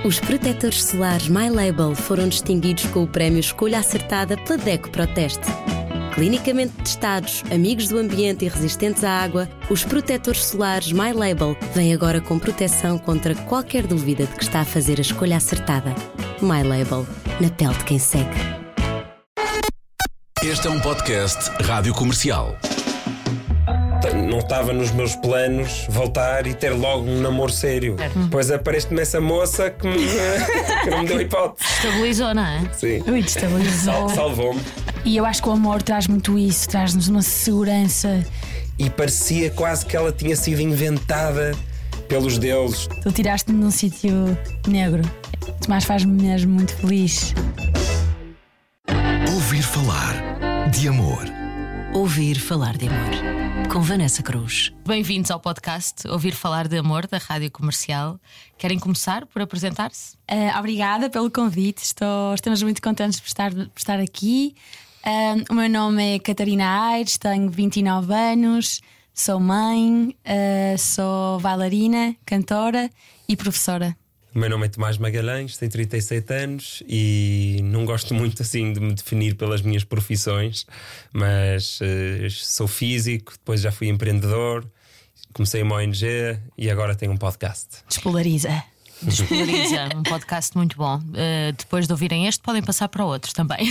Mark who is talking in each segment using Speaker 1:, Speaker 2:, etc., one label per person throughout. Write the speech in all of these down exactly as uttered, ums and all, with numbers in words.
Speaker 1: Os protetores solares My Label foram distinguidos com o prémio Escolha Acertada pela DECO Proteste. Clinicamente testados, amigos do ambiente e resistentes à água, os protetores solares My Label vêm agora com proteção contra qualquer dúvida de que está a fazer a escolha acertada. My Label, na pele de quem segue.
Speaker 2: Este é um podcast Rádio Comercial.
Speaker 3: Não estava nos meus planos voltar e ter logo um namoro sério. Uhum. Pois aparece-me essa moça que, me, que não me deu hipótese.
Speaker 4: Estabilizou, não é?
Speaker 3: Sim.
Speaker 5: Ui, estabilizou.
Speaker 3: Sal, salvou-me.
Speaker 5: E eu acho que o amor traz muito isso, traz-nos uma segurança.
Speaker 3: E parecia quase que ela tinha sido inventada pelos deuses.
Speaker 5: Tu tiraste-me num sítio negro. Tomás faz-me mesmo muito feliz.
Speaker 2: Ouvir falar de amor.
Speaker 1: Ouvir falar de amor. Com Vanessa Cruz.
Speaker 4: Bem-vindos ao podcast Ouvir Falar de Amor da Rádio Comercial. Querem começar por apresentar-se?
Speaker 5: Uh, obrigada pelo convite. Estou, estamos muito contentes por estar, por estar aqui. Uh, o meu nome é Catarina Aires, tenho vinte e nove anos, sou mãe, uh, sou bailarina, cantora e professora.
Speaker 3: O meu nome é Tomás Magalhães, tenho trinta e sete anos e não gosto muito assim de me definir pelas minhas profissões, mas uh, sou físico, depois já fui empreendedor, comecei uma O N G e agora tenho um podcast.
Speaker 5: Despolariza.
Speaker 4: Despolariza, um podcast muito bom. Uh, depois de ouvirem este, podem passar para outros também.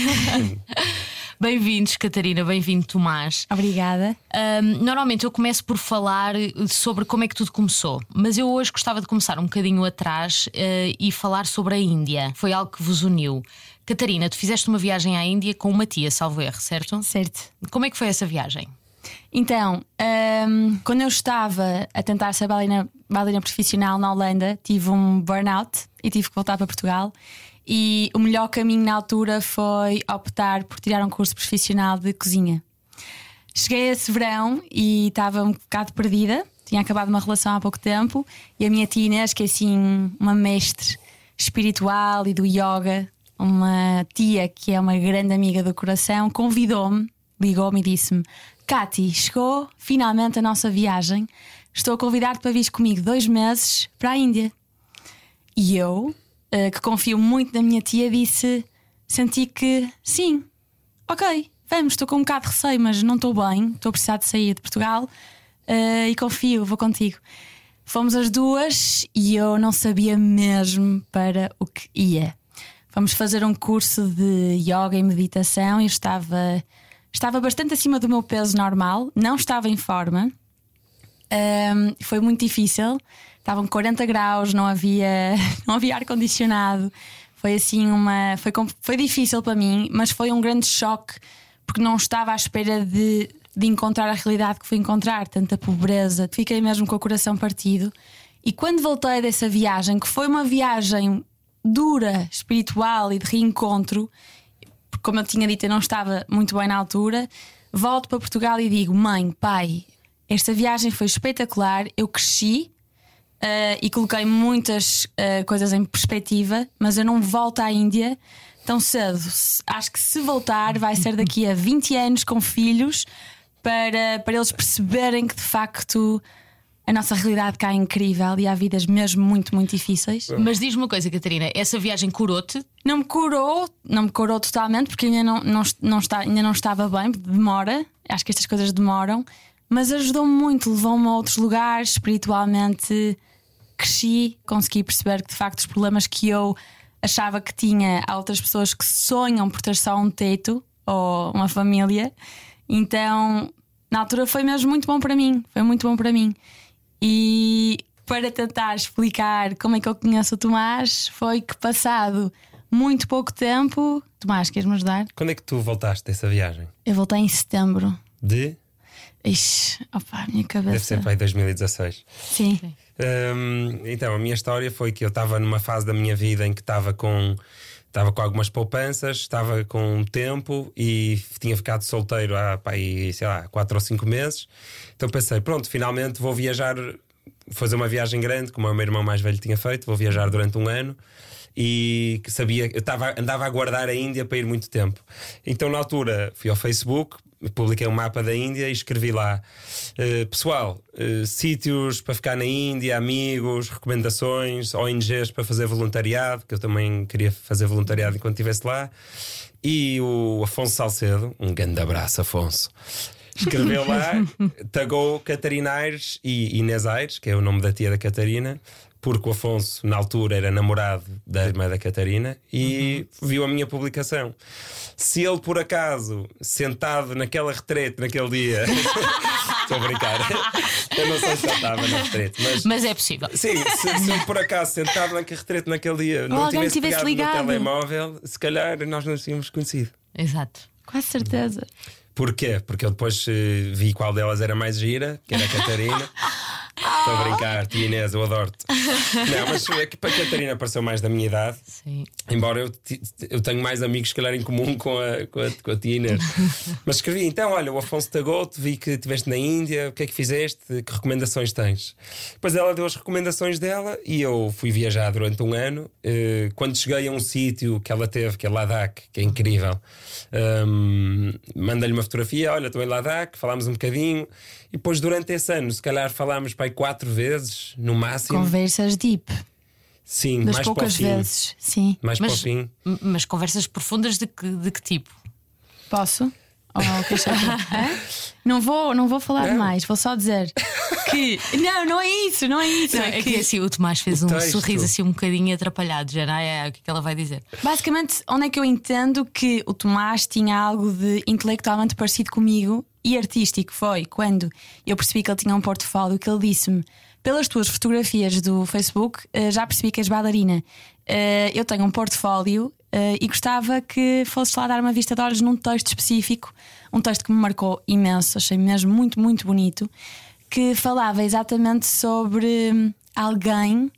Speaker 4: Bem-vindos, Catarina, bem-vindo, Tomás.
Speaker 5: Obrigada.
Speaker 4: Um, normalmente eu começo por falar sobre como é que tudo começou, mas eu hoje gostava de começar um bocadinho atrás uh, e falar sobre a Índia. Foi algo que vos uniu. Catarina, tu fizeste uma viagem à Índia com uma tia, salvo erro, certo?
Speaker 5: Certo.
Speaker 4: Como é que foi essa viagem?
Speaker 5: Então, um, quando eu estava a tentar ser bailarina, bailarina profissional na Holanda, tive um burnout e tive que voltar para Portugal. E o melhor caminho na altura foi optar por tirar um curso profissional de cozinha. Cheguei a esse verão e estava um bocado perdida. Tinha acabado uma relação há pouco tempo. E a minha tia Inês, que é assim uma mestre espiritual e do yoga, uma tia que é uma grande amiga do coração, convidou-me, ligou-me e disse-me: Cati, chegou finalmente a nossa viagem. Estou a convidar-te para vir comigo dois meses para a Índia. E eu, que confio muito na minha tia, disse, senti que sim, ok, vamos, estou com um bocado de receio, mas não estou bem, estou a precisar de sair de Portugal uh, e confio, vou contigo. Fomos as duas e eu não sabia mesmo para o que ia. Fomos fazer um curso de yoga e meditação e eu estava, estava bastante acima do meu peso normal, não estava em forma. Um, foi muito difícil. Estavam quarenta graus, não havia, não havia ar-condicionado. Foi assim uma. Foi, foi difícil para mim, mas foi um grande choque, porque não estava à espera de, de encontrar a realidade que fui encontrar, tanta pobreza. Fiquei mesmo com o coração partido. E quando voltei dessa viagem, que foi uma viagem dura, espiritual e de reencontro, porque, como eu tinha dito, eu não estava muito bem na altura, volto para Portugal e digo: mãe, pai, esta viagem foi espetacular, eu cresci. Uh, e coloquei muitas uh, coisas em perspectiva, mas eu não volto à Índia tão cedo. Acho que se voltar vai ser daqui a vinte anos com filhos, para, para eles perceberem que de facto a nossa realidade cá é incrível e há vidas mesmo muito, muito difíceis.
Speaker 4: Mas diz-me uma coisa, Catarina, essa viagem curou-te?
Speaker 5: Não me curou, não me curou totalmente, porque ainda não, não, não, está, ainda não estava bem, demora. Acho que estas coisas demoram. Mas ajudou-me muito, levou-me a outros lugares, espiritualmente cresci, consegui perceber que de facto os problemas que eu achava que tinha, há outras pessoas que sonham por ter só um teto ou uma família. Então, na altura foi mesmo muito bom para mim, foi muito bom para mim. E para tentar explicar como é que eu conheço o Tomás, foi que passado muito pouco tempo... Tomás, queres-me ajudar?
Speaker 3: Quando é que tu voltaste dessa viagem?
Speaker 5: Eu voltei em setembro.
Speaker 3: De?
Speaker 5: Ixi, opa, a minha cabeça.
Speaker 3: Deve ser para aí dois mil e dezasseis.
Speaker 5: Sim.
Speaker 3: Um, então, a minha história foi que eu estava numa fase da minha vida em que estava com, estava com algumas poupanças, estava com tempo e tinha ficado solteiro há, pá, aí, sei lá, quatro ou cinco meses. Então pensei, pronto, finalmente vou viajar, fazer uma viagem grande, como o meu irmão mais velho tinha feito. Vou viajar durante um ano. E sabia, eu tava, andava a guardar a Índia para ir muito tempo. Então na altura fui ao Facebook, publiquei um mapa da Índia e escrevi lá: uh, pessoal, uh, sítios para ficar na Índia, amigos, recomendações, O N Gs para fazer voluntariado, que eu também queria fazer voluntariado enquanto estivesse lá. E o Afonso Salcedo, um grande abraço, Afonso, escreveu lá, tagou Catarina Aires e Inês Aires, que é o nome da tia da Catarina, porque o Afonso, na altura, era namorado da irmã da Catarina e uhum. viu a minha publicação. Se ele, por acaso, sentado naquela retrete naquele dia, estou a brincar, eu não sei se ele estava na retrete, mas,
Speaker 4: mas é possível.
Speaker 3: Sim, se, se ele, por acaso, sentado naquela retrete naquele dia,
Speaker 5: Ou
Speaker 3: não tivesse,
Speaker 5: tivesse
Speaker 3: pegado
Speaker 5: ligado
Speaker 3: no telemóvel, se calhar nós não tínhamos conhecido.
Speaker 4: Exato.
Speaker 5: Quase certeza.
Speaker 3: Porquê? Porque eu depois uh, vi qual delas era mais gira, que era a Catarina. Estou a brincar, tia Inês, eu adoro-te. Não, mas é que para a Catarina pareceu mais da minha idade.
Speaker 4: Sim.
Speaker 3: Embora eu, eu tenho mais amigos, se calhar, em comum com a, com a, com a tia Inês. Mas escrevi, então, olha, o Afonso tagou-te, vi que estiveste na Índia, o que é que fizeste? Que recomendações tens? Depois ela deu as recomendações dela e eu fui viajar durante um ano. Quando cheguei a um sítio que ela teve, que é Ladakh, que é incrível, um, mandei-lhe uma fotografia, olha, estou em Ladakh, falámos um bocadinho. E depois, durante esse ano, se calhar falámos para aí quatro vezes, no máximo.
Speaker 5: Conversas deep.
Speaker 3: Sim,
Speaker 5: das
Speaker 3: mais
Speaker 5: poucas
Speaker 3: para o fim.
Speaker 5: vezes. Sim.
Speaker 3: Mais
Speaker 4: mas,
Speaker 3: para o fim.
Speaker 4: Mas conversas profundas de que, de que tipo?
Speaker 5: Posso? Oh, não vou, não vou falar
Speaker 3: não.
Speaker 5: mais, vou só dizer que. Não, não é isso, não é isso.
Speaker 4: Não, é que assim, o Tomás fez
Speaker 3: o
Speaker 4: um
Speaker 3: texto.
Speaker 4: sorriso assim um bocadinho atrapalhado. Já não é o que, é que ela vai dizer.
Speaker 5: Basicamente, onde é que eu entendo que o Tomás tinha algo de intelectualmente parecido comigo e artístico foi quando eu percebi que ele tinha um portfólio, que ele disse-me: pelas tuas fotografias do Facebook, já percebi que és bailarina. Eu tenho um portfólio e gostava que fosses lá dar uma vista de olhos num texto específico, um texto que me marcou imenso, achei mesmo muito, muito bonito, que falava exatamente sobre alguém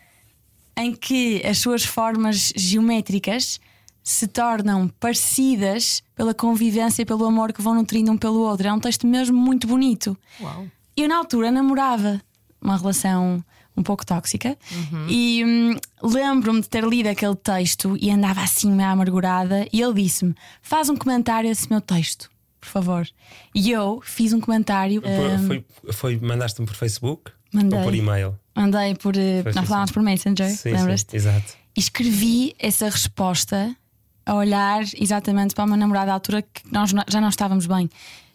Speaker 5: em que as suas formas geométricas se tornam parecidas pela convivência e pelo amor que vão nutrindo um pelo outro. É um texto mesmo muito bonito.
Speaker 4: Uau.
Speaker 5: Eu na altura namorava, uma relação um pouco tóxica, uhum. e hum, lembro-me de ter lido aquele texto e andava assim meio amargurada, e ele disse-me: faz um comentário a esse meu texto, por favor. E eu fiz um comentário.
Speaker 3: Hum, foi, foi, mandaste-me por Facebook?
Speaker 5: Mandei.
Speaker 3: Ou por e-mail?
Speaker 5: Mandei por. Foi nós falámos por Messenger,
Speaker 3: sim,
Speaker 5: lembras-te?
Speaker 3: Sim, exato.
Speaker 5: E escrevi essa resposta a olhar exatamente para o meu namorado à altura, que nós já não estávamos bem.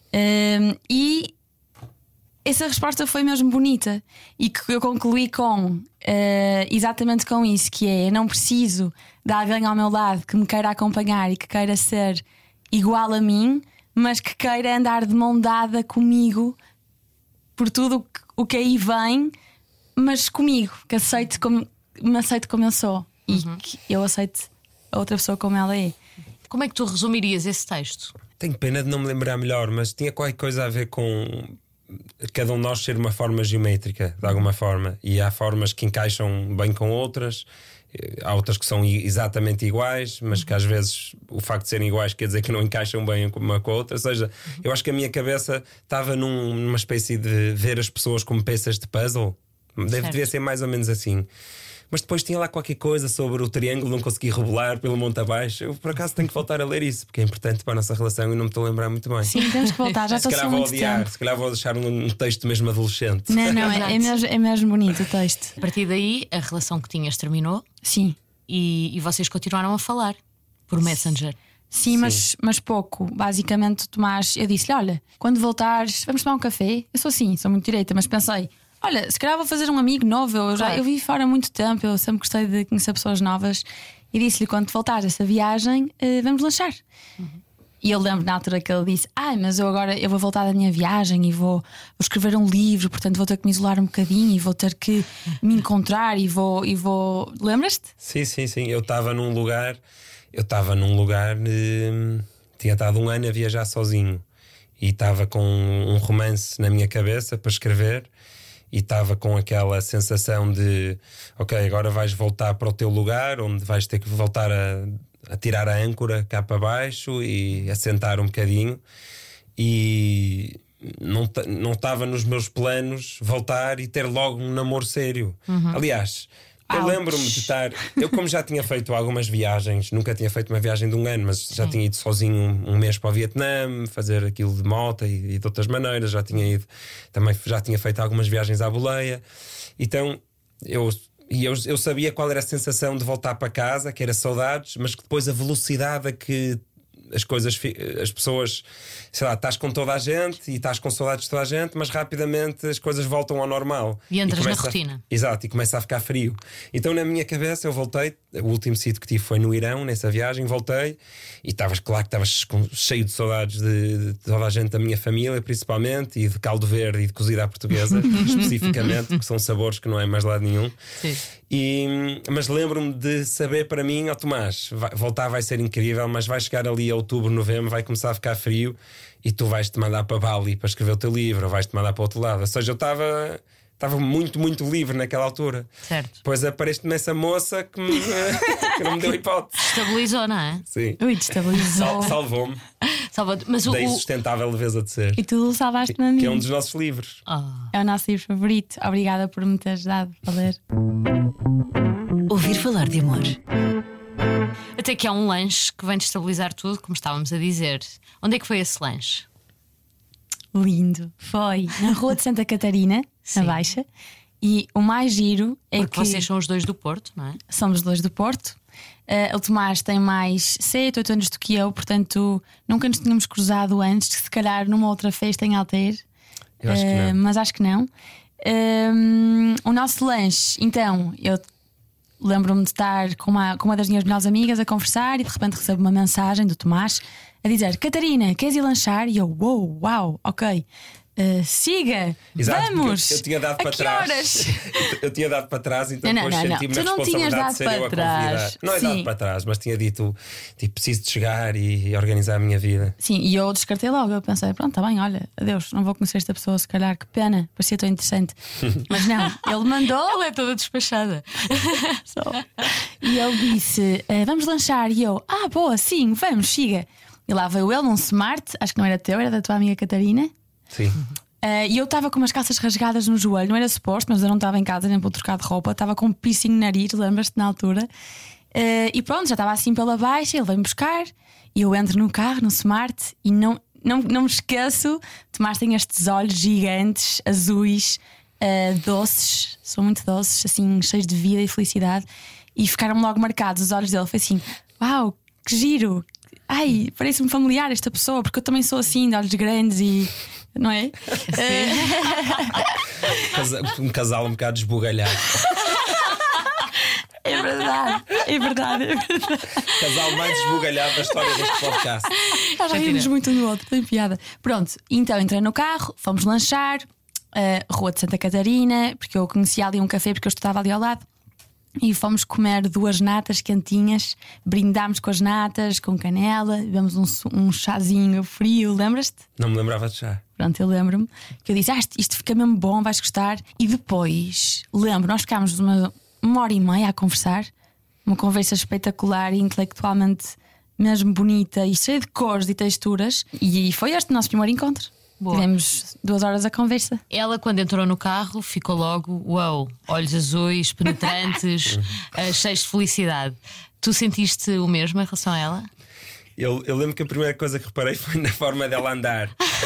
Speaker 5: Um, e essa resposta foi mesmo bonita. E que eu concluí com uh, exatamente com isso, que é: eu não preciso de alguém ao meu lado que me queira acompanhar e que queira ser igual a mim, mas que queira andar de mão dada comigo por tudo o que aí vem, mas comigo, que aceite como, me aceite como eu sou. E uhum. que eu aceite a outra pessoa como ela é.
Speaker 4: Como é que tu resumirias esse texto?
Speaker 3: Tenho pena de não me lembrar melhor, mas tinha qualquer coisa a ver com cada um de nós ser uma forma geométrica, de alguma forma. E há formas que encaixam bem com outras, há outras que são exatamente iguais, mas que às vezes o facto de serem iguais quer dizer que não encaixam bem uma com a outra. Ou seja, eu acho que a minha cabeça estava num, numa espécie de ver as pessoas como peças de puzzle. Deve, devia ser mais ou menos assim. Mas depois tinha lá qualquer coisa sobre o triângulo, não consegui rebolar pelo monte abaixo. Eu por acaso tenho que voltar a ler isso, porque é importante para a nossa relação e não me estou a lembrar muito bem.
Speaker 5: Sim, temos que voltar, já estou a muito
Speaker 3: odiar,
Speaker 5: tempo.
Speaker 3: Se calhar vou deixar um, um texto mesmo adolescente.
Speaker 5: Não, não, é, é, mesmo, é mesmo bonito o texto.
Speaker 4: A partir daí, a relação que tinhas terminou.
Speaker 5: Sim.
Speaker 4: E, e vocês continuaram a falar por Messenger.
Speaker 5: Sim,
Speaker 3: Sim.
Speaker 5: Mas, mas pouco. Basicamente, Tomás, eu disse-lhe: olha, quando voltares, vamos tomar um café. Eu sou assim, sou muito direita, mas pensei: olha, se calhar vou fazer um amigo novo. Eu, já,
Speaker 4: claro.
Speaker 5: eu vivi fora há muito tempo, eu sempre gostei de conhecer pessoas novas. E disse-lhe: quando voltares essa viagem, uh, vamos lanchar. Uhum. E eu lembro na altura que ele disse: ai, mas eu agora eu vou voltar da minha viagem e vou, vou escrever um livro, portanto vou ter que me isolar um bocadinho e vou ter que me encontrar e vou. E vou... Lembras-te?
Speaker 3: Sim, sim, sim. Eu estava num lugar, eu estava num lugar, eh, tinha estado um ano a viajar sozinho e estava com um romance na minha cabeça para escrever. E estava com aquela sensação de: ok, agora vais voltar para o teu lugar, onde vais ter que voltar a, a tirar a âncora cá para baixo e assentar um bocadinho. E não não estava nos meus planos voltar e ter logo um namoro sério. Uhum. Aliás, Eu lembro-me de estar. Eu, como já tinha feito algumas viagens, nunca tinha feito uma viagem de um ano, mas já Sim. tinha ido sozinho um, um mês para o Vietnã, fazer aquilo de moto e, e de outras maneiras. Já tinha ido, também já tinha feito algumas viagens à boleia. Então eu. E eu, eu sabia qual era a sensação de voltar para casa, que era saudades, mas que depois a velocidade a que as coisas, as pessoas, sei lá, estás com toda a gente e estás com saudades de toda a gente, mas rapidamente as coisas voltam ao normal.
Speaker 4: E entras
Speaker 3: e
Speaker 4: na rotina.
Speaker 3: A, exato, e começa a ficar frio. Então na minha cabeça eu voltei, o último sítio que tive foi no Irão, nessa viagem, voltei e estavas, claro que estavas cheio de saudades de, de toda a gente da minha família, principalmente, e de caldo verde e de cozida à portuguesa, especificamente, que são sabores que não é mais lado nenhum.
Speaker 4: Sim.
Speaker 3: E, mas lembro-me de saber para mim, ó oh, Tomás, vai, voltar vai ser incrível, mas vai chegar ali a outubro, novembro, vai começar a ficar frio e tu vais-te mandar para Bali para escrever o teu livro, ou vais-te mandar para o outro lado. Ou seja, eu estava estava muito, muito livre naquela altura.
Speaker 4: Certo.
Speaker 3: Depois aparece-me essa moça que, me, que não me deu hipótese.
Speaker 4: Estabilizou, não é?
Speaker 3: Sim.
Speaker 5: Ui, destabilizou.
Speaker 3: Sal, salvou-me.
Speaker 4: Salvou-te. Mas o,
Speaker 3: da
Speaker 4: o...
Speaker 3: insustentável leveza de ser.
Speaker 5: E tu salvaste-me a mim.
Speaker 3: Que é um dos nossos livros.
Speaker 4: Oh.
Speaker 5: É o nosso livro favorito. Obrigada por me teres dado a ler.
Speaker 1: Ouvir falar de amor.
Speaker 4: Até que há um lanche que vem destabilizar tudo, como estávamos a dizer. Onde é que foi esse lanche?
Speaker 5: Lindo. Foi na Rua de Santa Catarina,
Speaker 4: Sim.
Speaker 5: na Baixa. E o mais giro é
Speaker 4: Porque
Speaker 5: que
Speaker 4: vocês são os dois do Porto, não é?
Speaker 5: somos dois do Porto. Uh, o Tomás tem mais sete, oito anos do que eu, portanto nunca nos tínhamos cruzado antes, se calhar numa outra festa em Alteir.
Speaker 3: Eu acho que não.
Speaker 5: Uh, mas acho que não. Um, o nosso lanche, então, eu lembro-me de estar com uma, com uma das minhas melhores amigas a conversar e de repente recebo uma mensagem do Tomás a dizer: Catarina, queres ir lanchar? E eu, uou, uau, ok. Uh, siga,
Speaker 3: Exato,
Speaker 5: vamos.
Speaker 3: Eu, eu tinha dado
Speaker 5: a
Speaker 3: para
Speaker 5: que
Speaker 3: trás.
Speaker 5: Horas?
Speaker 3: Eu tinha dado para trás, então
Speaker 5: Não, não,
Speaker 3: depois
Speaker 5: não,
Speaker 3: senti-me
Speaker 5: tu
Speaker 3: na
Speaker 5: não tinhas
Speaker 3: responsabilidade
Speaker 5: dado
Speaker 3: de ser eu a
Speaker 5: para trás.
Speaker 3: convidar. Não é
Speaker 5: Sim.
Speaker 3: dado para trás, mas tinha dito tipo, preciso de chegar e, e organizar a minha vida.
Speaker 5: Sim, e eu descartei logo. Eu pensei, pronto, está bem, olha, adeus, não vou conhecer esta pessoa, se calhar, que pena, parecia tão interessante. Mas não, ele mandou.
Speaker 4: Ela é toda despachada.
Speaker 5: Só. E ele disse: "Ah, vamos lanchar." E eu, ah, boa, sim, vamos, siga. E lá veio ele num smart, acho que não era teu, era da tua amiga Catarina.
Speaker 3: Sim.
Speaker 5: Uh, e eu estava com umas calças rasgadas no joelho, não era suposto, mas eu não estava em casa nem para trocar de roupa, estava com um piercing no nariz, lembras-te na altura? Uh, e pronto, já estava assim pela baixa, ele veio-me buscar e eu entro no carro, no smart, e não, não, não me esqueço. Tomás tem estes olhos gigantes, azuis, uh, doces, são muito doces, assim, cheios de vida e felicidade, e ficaram logo marcados os olhos dele. Foi assim: uau, que giro! Ai, parece-me familiar esta pessoa, porque eu também sou assim, de olhos grandes e. Não é?
Speaker 3: Um casal um bocado esbugalhado.
Speaker 5: É verdade, é verdade, é verdade.
Speaker 3: Casal mais esbugalhado da história deste podcast.
Speaker 5: Nós rimos muito um no outro, tem piada. Pronto, então entrei no carro, fomos lanchar, uh, Rua de Santa Catarina, porque eu conhecia ali um café, porque eu estava ali ao lado. E fomos comer duas natas quentinhas, brindámos com as natas, com canela, bebemos um, um chazinho frio, lembras-te?
Speaker 3: Não me lembrava de chá.
Speaker 5: Pronto, eu lembro-me que eu disse: ah, isto, isto fica mesmo bom, vais gostar. E depois, lembro, nós ficámos uma, uma hora e meia a conversar, uma conversa espetacular e intelectualmente mesmo bonita e cheia de cores e texturas. E foi este o nosso primeiro encontro.
Speaker 4: Boa.
Speaker 5: Tivemos duas horas a conversa.
Speaker 4: Ela, quando entrou no carro, ficou logo: uau, olhos azuis, penetrantes, uh, cheios de felicidade. Tu sentiste o mesmo em relação a ela?
Speaker 3: Eu, eu lembro que a primeira coisa que reparei foi na forma dela andar.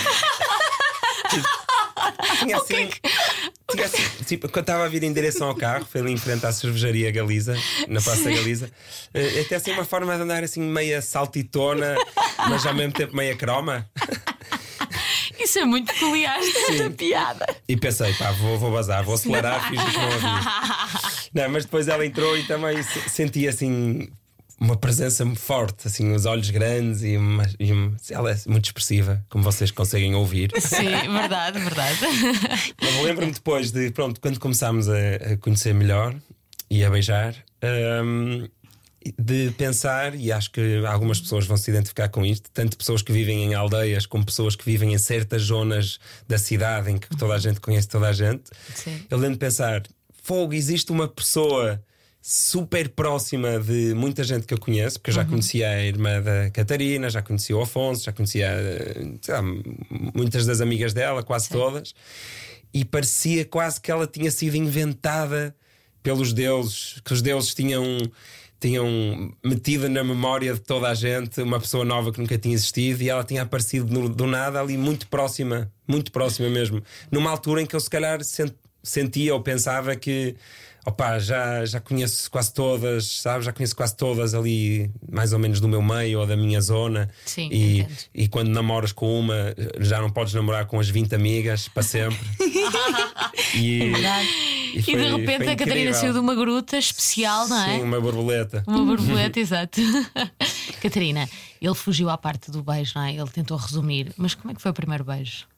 Speaker 3: Tinha assim, tinha assim, tipo, quando estava a vir em direção ao carro, foi ali em frente à cervejaria Galiza, na Praça Galiza, uh, até assim uma forma de andar assim meia saltitona, mas ao mesmo tempo meia croma.
Speaker 4: Isso é muito peculiar, esta piada.
Speaker 3: E pensei, pá, vou, vou bazar, vou acelerar, fiz o que não ouvi. Não, mas depois ela entrou e também senti assim uma presença forte, assim, os olhos grandes e, uma, e uma, ela é muito expressiva, como vocês conseguem ouvir.
Speaker 4: Sim, verdade, verdade.
Speaker 3: Mas lembro-me depois de, pronto, quando começámos a, a conhecer melhor e a beijar, um, de pensar, e acho que algumas pessoas vão se identificar com isto, tanto pessoas que vivem em aldeias como pessoas que vivem em certas zonas da cidade em que toda a gente conhece toda a gente.
Speaker 4: Sim.
Speaker 3: Eu lembro de pensar: fogo, existe uma pessoa super próxima de muita gente que eu conheço, porque eu já uhum. conhecia a irmã da Catarina, já conhecia o Afonso, já conhecia, sei lá, muitas das amigas dela, quase Sim. todas, e parecia quase que ela tinha sido inventada pelos deuses, que os deuses tinham, tinham metido na memória de toda a gente uma pessoa nova que nunca tinha existido, e ela tinha aparecido no, do nada ali muito próxima, muito próxima mesmo, numa altura em que eu se calhar sent, sentia ou pensava que opa, já, já conheço quase todas, sabe? Já conheço quase todas ali, mais ou menos do meu meio ou da minha zona.
Speaker 4: Sim,
Speaker 3: e,
Speaker 4: entendo.
Speaker 3: e quando namoras com uma, já não podes namorar com as vinte amigas para sempre. e,
Speaker 4: É verdade.
Speaker 3: e, foi,
Speaker 4: E de repente
Speaker 3: foi
Speaker 4: a Catarina
Speaker 3: incrível.
Speaker 4: saiu de uma gruta especial, não é?
Speaker 3: Sim, uma borboleta.
Speaker 4: Uma borboleta, exato. Catarina, ele fugiu à parte do beijo, não é? Ele tentou resumir. Mas como é que foi o primeiro beijo?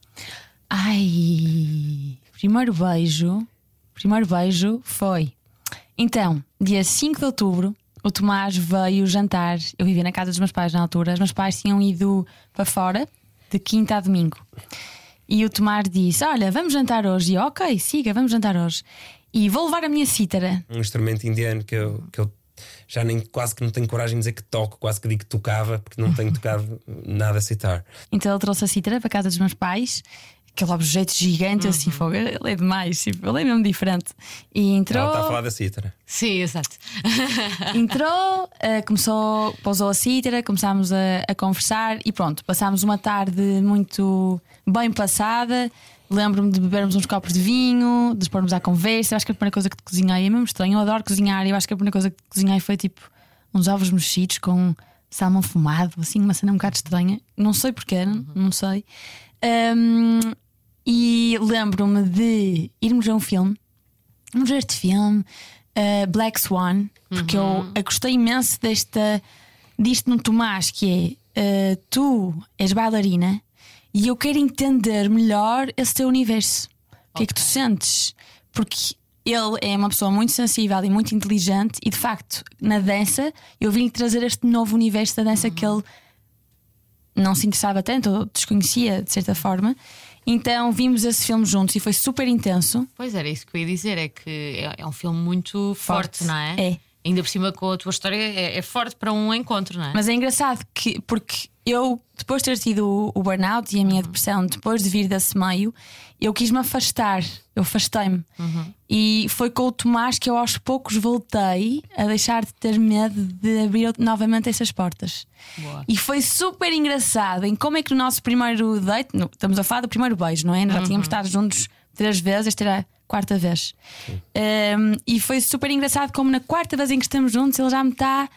Speaker 5: Ai, primeiro beijo. Primeiro beijo foi. Então, dia cinco de outubro, o Tomás veio jantar. Eu vivia na casa dos meus pais na altura. Os meus pais tinham ido para fora de quinta a domingo. E o Tomás disse: olha, vamos jantar hoje. E eu, ok, siga, vamos jantar hoje. E vou levar a minha cítara.
Speaker 3: Um instrumento indiano que eu, que eu já nem, quase que não tenho coragem de dizer que toco, quase que digo que tocava, porque não tenho tocado nada a citar.
Speaker 5: Então ele trouxe a cítara para a casa dos meus pais. Aquele objeto gigante, uhum. assim, fogo, ele é demais, tipo, ele é mesmo diferente. E entrou.
Speaker 3: Ela está a falar da cítara.
Speaker 4: Sim, exato.
Speaker 5: Entrou, uh, começou, pousou a cítara, começámos a, a conversar e pronto, passámos uma tarde muito bem passada. Lembro-me de bebermos uns copos de vinho, de expormos à conversa. Eu acho que a primeira coisa que cozinhei é mesmo estranho. Eu adoro cozinhar e eu acho que a primeira coisa que cozinhei foi tipo uns ovos mexidos com salmão fumado, assim, uma cena um bocado estranha. Não sei porquê, uhum. não sei. Um, E lembro-me de irmos a um filme, vamos ver este filme, uh, Black Swan, porque uhum. eu gostei imenso desta, disto no Tomás, que é uh, tu és bailarina e eu quero entender melhor esse teu universo. O que é que tu sentes? Porque ele é uma pessoa muito sensível e muito inteligente, e de facto, na dança, eu vim trazer este novo universo da dança uhum. que ele não se interessava tanto, ou desconhecia de certa forma. Então vimos esse filme juntos e foi super intenso.
Speaker 4: Pois era isso que eu ia dizer, é que é, é um filme muito forte, forte, não é?
Speaker 5: É.
Speaker 4: Ainda por cima com a tua história é, é forte para um encontro, não é?
Speaker 5: Mas é engraçado que, porque eu, depois de ter tido o, o burnout e a minha uhum. depressão, depois de vir desse meio, eu quis-me afastar, eu afastei-me. Uhum. E foi com o Tomás que eu aos poucos voltei a deixar de ter medo de abrir novamente essas portas.
Speaker 4: Boa.
Speaker 5: E foi super engraçado em como é que no nosso primeiro date, no, estamos a falar do primeiro beijo, não é? Nós já uhum. tínhamos estado juntos três vezes, esta era a quarta vez. Um, e foi super engraçado como na quarta vez em que estamos juntos ele já me está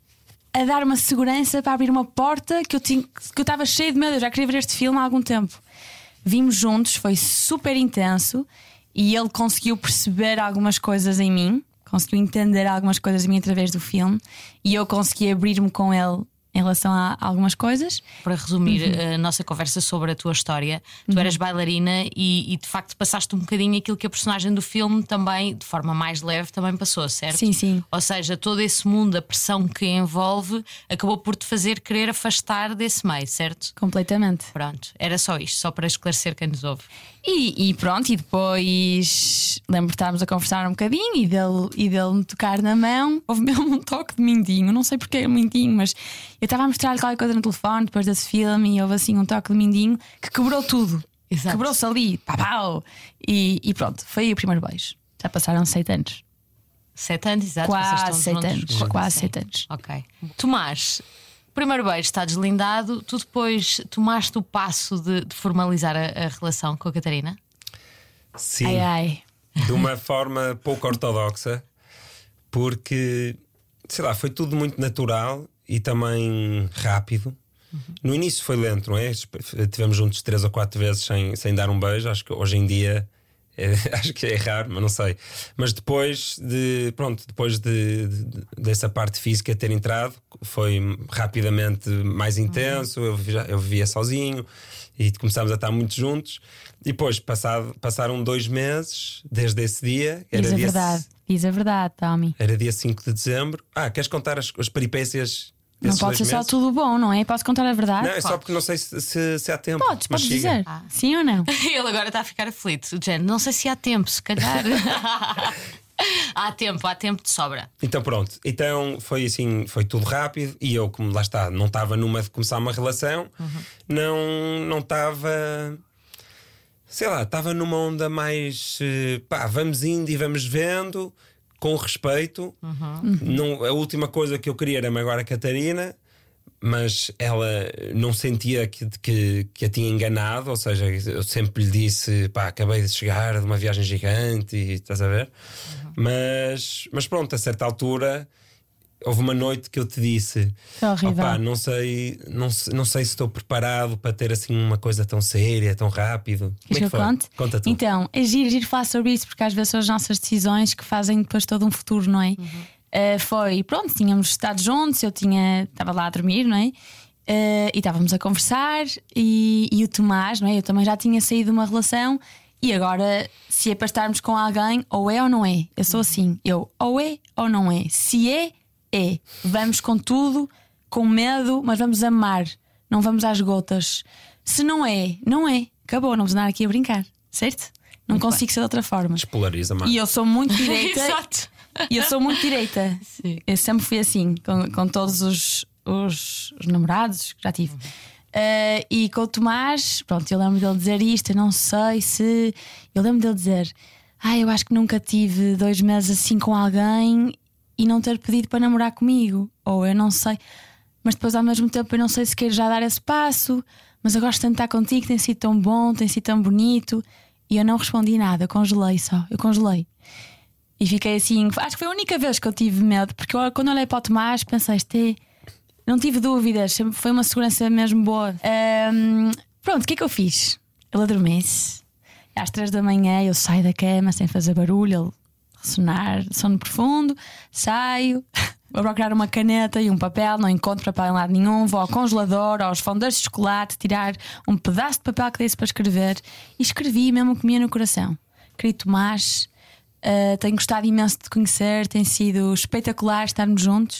Speaker 5: a dar uma segurança para abrir uma porta que eu tinha, que eu estava cheio de medo. Eu já queria ver este filme há algum tempo. Vimos juntos, foi super intenso e ele conseguiu perceber algumas coisas em mim, conseguiu entender algumas coisas em mim através do filme, e eu consegui abrir-me com ele em relação a algumas coisas.
Speaker 4: Para resumir
Speaker 5: uhum.
Speaker 4: a nossa conversa sobre a tua história, tu
Speaker 5: uhum.
Speaker 4: eras bailarina e, e de facto passaste um bocadinho aquilo que a personagem do filme também, de forma mais leve, também passou, certo?
Speaker 5: Sim, sim.
Speaker 4: Ou seja, todo esse mundo, a pressão que envolve, acabou por te fazer querer afastar desse meio, certo?
Speaker 5: Completamente.
Speaker 4: Pronto, era só isto, só para esclarecer quem nos ouve.
Speaker 5: E, e pronto, e depois lembro de estarmos a conversar um bocadinho e dele, e dele me tocar na mão. Houve mesmo um toque de mindinho, não sei porque é um mindinho, mas eu estava a mostrar-lhe qualquer coisa no telefone depois desse filme e houve assim um toque de mindinho que quebrou tudo.
Speaker 4: Exato.
Speaker 5: Quebrou-se ali, pau, pau. E, e pronto, foi aí o primeiro beijo. Já passaram sete anos.
Speaker 4: Sete anos, exato.
Speaker 5: Quase sete anos.
Speaker 4: Juntos.
Speaker 5: Quase sete anos.
Speaker 4: Ok. Tomás, primeiro beijo está deslindado. Tu depois tomaste o passo de, de formalizar a, a relação com a Catarina?
Speaker 3: Sim.
Speaker 5: Ai, ai.
Speaker 3: De uma forma pouco ortodoxa, porque, sei lá, foi tudo muito natural e também rápido. Uhum. No início foi lento, não é? Tivemos juntos três ou quatro vezes sem, sem dar um beijo. Acho que hoje em dia é, acho que é raro, mas não sei. Mas depois de pronto, depois de, de, dessa parte física ter entrado, foi rapidamente mais intenso. Uhum. Eu, já, eu vivia sozinho e começámos a estar muito juntos. E depois passado, passaram dois meses desde esse dia. Era
Speaker 5: Diz a
Speaker 3: dia
Speaker 5: verdade, diz a verdade, Tommy.
Speaker 3: Era dia cinco de dezembro. Ah, queres contar as, as peripécias?
Speaker 5: Não pode ser só tudo bom, não é? Posso contar a verdade?
Speaker 3: Não, é só porque não sei se, se, se há tempo.
Speaker 5: Podes,
Speaker 3: mas
Speaker 5: podes
Speaker 3: siga.
Speaker 5: dizer. Ah. Sim ou não?
Speaker 4: Ele agora está a ficar aflito. O género, não sei se há tempo, se calhar. Há tempo, há tempo de sobra.
Speaker 3: Então pronto, então foi assim, foi tudo rápido. E eu, como lá está, não estava numa de começar uma relação, uhum. não não estava, sei lá, estava numa onda mais pá, vamos indo e vamos vendo. com respeito. Uhum. Não, a última coisa que eu queria era magoar a Catarina, mas ela não sentia que, que, que a tinha enganado. Ou seja, eu sempre lhe disse: pá, acabei de chegar de uma viagem gigante, e estás a ver? Uhum. Mas, mas pronto, a certa altura houve uma noite que eu te disse: opá, não sei, não, não sei se estou preparado para ter assim uma coisa tão séria, tão rápido. Como é que foi?
Speaker 5: Conte?
Speaker 3: Conta tu.
Speaker 5: Então, é giro, giro falar sobre isso, porque às vezes são as nossas decisões que fazem depois todo um futuro, não é? Uhum. Uh, foi, pronto, tínhamos estado juntos, eu tinha, estava lá a dormir, não é? Uh, e estávamos a conversar, e, e o Tomás, não é? Eu também já tinha saído de uma relação. E agora, se é para estarmos com alguém, ou é ou não é. Eu sou assim, eu ou é ou não é. Se é, é. Vamos com tudo, com medo, mas vamos amar. Não vamos às gotas. Se não é, não é. Acabou, não vamos andar aqui a brincar, certo? Não muito consigo bem. Ser de outra forma.
Speaker 3: Despolariza mais.
Speaker 5: E eu sou muito direita.
Speaker 4: Exato.
Speaker 5: E eu sou muito direita.
Speaker 4: Sim.
Speaker 5: Eu sempre fui assim, com, com todos os, os, os namorados que já tive. Uhum. Uh, e com o Tomás, pronto, eu lembro dele dizer isto. Eu não sei se. Eu lembro dele dizer: ah, eu acho que nunca tive dois meses assim com alguém e não ter pedido para namorar comigo. Ou eu não sei, mas depois ao mesmo tempo eu não sei se quero já dar esse passo. Mas eu gosto tanto de estar contigo, tem sido tão bom, tem sido tão bonito. E eu não respondi nada, eu congelei só. Eu congelei. E fiquei assim, acho que foi a única vez que eu tive medo. Porque eu, quando olhei para o Tomás, pensei: este é. Não tive dúvidas, sempre foi uma segurança mesmo boa. Um, pronto, o que é que eu fiz? Ele adormece. Às três da manhã eu saio da cama sem fazer barulho, ele ressonar, sono profundo. Saio, vou procurar uma caneta e um papel, não encontro papel em lado nenhum. Vou ao congelador, aos fondeiros de chocolate, tirar um pedaço de papel que desse para escrever. E escrevi mesmo que me ia no coração. Querido Tomás, uh, tenho gostado imenso de te conhecer, tem sido espetacular estarmos juntos.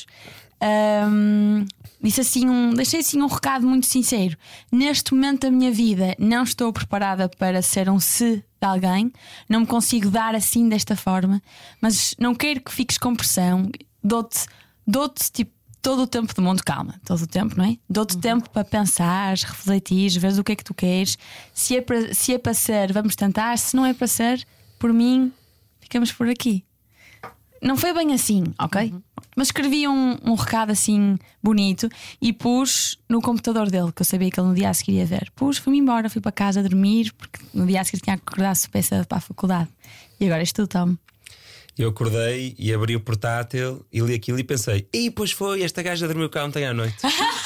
Speaker 5: Um, disse assim um, deixei assim um recado muito sincero. Neste momento da minha vida não estou preparada para ser um se de alguém. Não me consigo dar assim desta forma. Mas não quero que fiques com pressão. Dou-te, dou-te tipo todo o tempo do mundo. Calma, todo o tempo, não é? Dou-te uhum. tempo para pensar, refletir, ver o que é que tu queres. Se é para, se é para ser, vamos tentar. Se não é para ser, por mim, ficamos por aqui. Não foi bem assim, ok? Uhum. Mas escrevi um, um recado assim bonito e pus no computador dele, que eu sabia que ele no dia a seguir ia ver. Pus, fui-me embora, fui para casa dormir, porque no dia a seguir tinha que acordar super cedo para a faculdade. E agora isto tudo, Tom.
Speaker 3: Eu acordei e abri o portátil e li aquilo e pensei: e pois foi, esta gaja dormiu cá ontem à noite.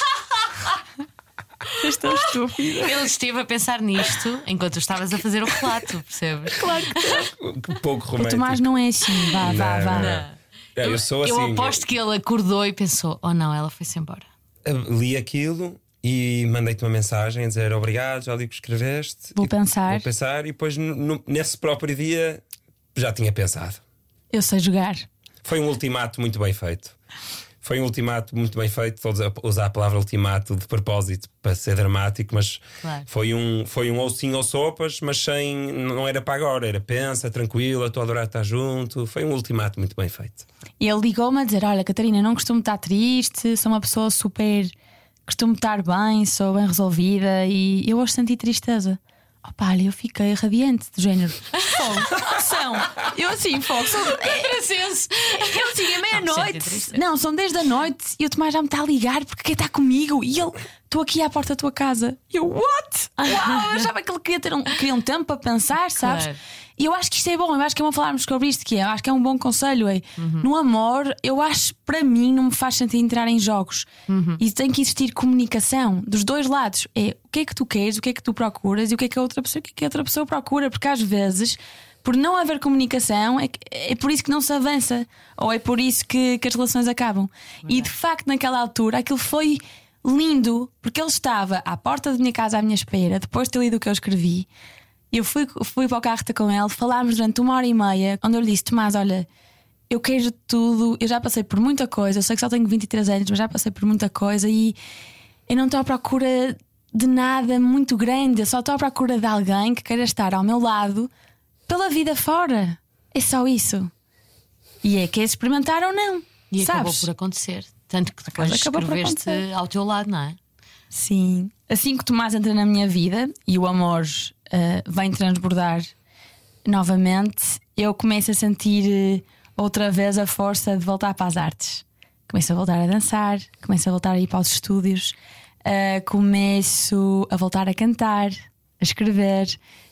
Speaker 5: Estou estúpido.
Speaker 4: Ele esteve a pensar nisto enquanto tu estavas a fazer o relato, percebes?
Speaker 5: Claro que
Speaker 3: que pouco romântico.
Speaker 5: O Tomás não é assim, vá,
Speaker 3: não,
Speaker 5: vá, vá.
Speaker 3: Não. Eu, eu sou assim.
Speaker 4: Eu aposto que ele acordou e pensou: oh não, ela foi-se embora.
Speaker 3: Li aquilo e mandei-te uma mensagem a dizer: obrigado, já li o que escreveste.
Speaker 5: Vou
Speaker 3: e,
Speaker 5: pensar.
Speaker 3: Vou pensar e depois no, nesse próprio dia já tinha pensado.
Speaker 5: Eu sei jogar.
Speaker 3: Foi um ultimato muito bem feito. Foi um ultimato muito bem feito. Estou a usar a palavra ultimato de propósito para ser dramático, mas claro. foi, um, foi um ou sim ou sopas, mas sem, não era para agora, era pensa, tranquila, estou a adorar estar junto. Foi um ultimato muito bem feito.
Speaker 5: E ele ligou-me a dizer: olha, Catarina, não costumo estar triste, sou uma pessoa super. Costumo estar bem, sou bem resolvida. E eu hoje senti tristeza. Opa, olha, eu fiquei radiante, do género. Fogo, são. Eu assim, fogo, são.
Speaker 4: É,
Speaker 5: eu assim, é meia-noite. Não, são dez da noite e o Tomás já me está a ligar porque quer estar comigo. E ele, estou aqui à porta da tua casa. E eu, what? Uau, eu achava que ele queria ter um, queria um tempo para pensar, sabes?
Speaker 4: Claro.
Speaker 5: E eu acho que isto é bom, eu acho que é bom falarmos sobre isto, que é, eu acho que é um bom conselho. É. Uhum. No amor, eu acho, para mim, não me faz sentido entrar em jogos. Uhum. E tem que existir comunicação dos dois lados. É o que é que tu queres, o que é que tu procuras e o que é que a outra pessoa, o que é que a outra pessoa procura. Porque às vezes, por não haver comunicação, é, é por isso que não se avança. Ou é por isso que, que as relações acabam. Uhum. E de facto, naquela altura, aquilo foi lindo, porque ele estava à porta da minha casa à minha espera, depois de ter lido o que eu escrevi. Eu fui, fui para o carro ter com ele, falámos durante uma hora e meia, onde eu lhe disse: Tomás, olha, eu quero tudo, eu já passei por muita coisa, eu sei que só tenho vinte e três anos, mas já passei por muita coisa e eu não estou à procura de nada muito grande, eu só estou à procura de alguém que queira estar ao meu lado pela vida fora. É só isso. E é que é experimentar ou não.
Speaker 4: E
Speaker 5: sabes?
Speaker 4: Acabou por acontecer. Tanto que depois escreveste ao teu lado, não é?
Speaker 5: Sim. Assim que o Tomás entra na minha vida e o amor uh, vem transbordar novamente, eu começo a sentir outra vez a força de voltar para as artes. Começo a voltar a dançar, começo a voltar a ir para os estúdios, uh, começo a voltar a cantar, a escrever,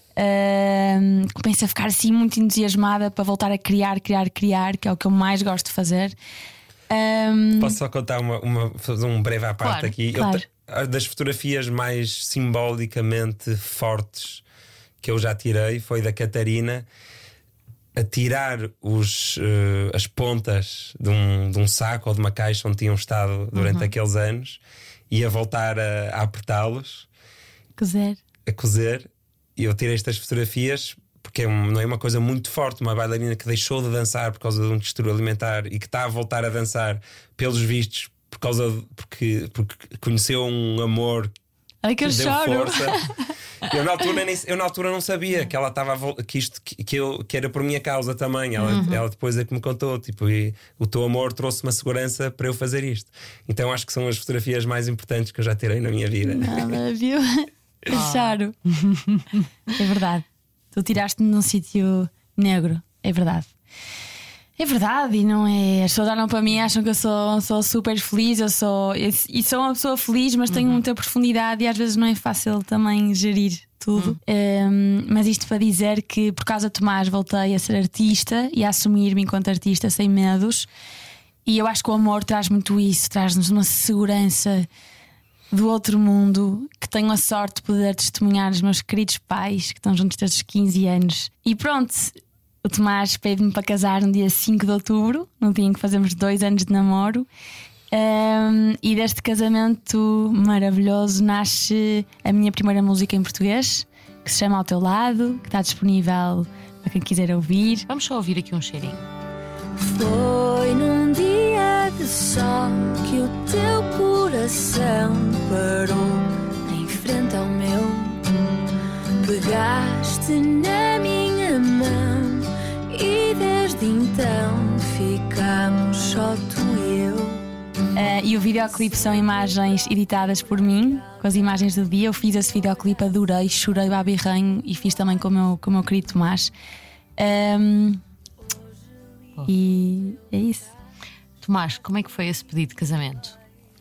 Speaker 5: uh, começo a ficar assim muito entusiasmada para voltar a criar, criar, criar, que é o que eu mais gosto de fazer. Um...
Speaker 3: Posso só contar uma, uma, fazer um breve à parte
Speaker 4: claro,
Speaker 3: aqui?
Speaker 5: claro.
Speaker 3: Eu, das fotografias mais simbolicamente fortes que eu já tirei foi da Catarina a tirar os, uh, as pontas de um, de um saco ou de uma caixa onde tinham estado durante uhum. aqueles anos e a voltar a, a apertá-los,
Speaker 5: cozer.
Speaker 3: a cozer. E eu tirei estas fotografias porque é um, não é uma coisa muito forte. Uma bailarina que deixou de dançar por causa de um distúrbio alimentar e que está a voltar a dançar, pelos vistos, por causa de, porque, porque conheceu um amor.
Speaker 5: Ai, que eu
Speaker 3: deu
Speaker 5: choro.
Speaker 3: Força. Eu na altura, nem, eu na altura não sabia que ela estava que isto que, que, eu, que era por minha causa também. Ela, uhum. ela depois é que me contou, tipo, e o teu amor trouxe uma segurança para eu fazer isto. Então acho que são as fotografias mais importantes que eu já tirei na minha vida.
Speaker 5: Nada, viu? Eu choro. É verdade. Tu tiraste-me num sítio negro. É verdade. É verdade, e não é. As pessoas olham para mim e acham que eu sou, sou super feliz. Eu sou. E sou uma pessoa feliz, mas tenho uhum. muita profundidade e às vezes não é fácil também gerir tudo. Uhum. Um, mas isto para dizer que por causa de Tomás voltei a ser artista e a assumir-me enquanto artista sem medos. E eu acho que o amor traz muito isso, traz-nos uma segurança do outro mundo, que tenho a sorte de poder testemunhar os meus queridos pais que estão juntos desde os quinze anos. E pronto. O Tomás pede-me para casar no dia cinco de outubro, no dia em que fazemos dois anos de namoro. Um, e deste casamento maravilhoso nasce a minha primeira música em português, que se chama Ao Teu Lado, que está disponível para quem quiser ouvir.
Speaker 4: Vamos só ouvir aqui um cheirinho.
Speaker 6: Foi num dia de sol que o teu coração parou em frente ao meu. Pegaste na minha mão e desde então ficamos só tu e eu.
Speaker 5: Uh, e o videoclipe são imagens editadas por mim, com as imagens do dia. Eu fiz esse videoclipe, adorei, chorei babirranho e fiz também com o meu, com o meu querido Tomás. Um, oh. E é isso.
Speaker 4: Tomás, como é que foi esse pedido de casamento?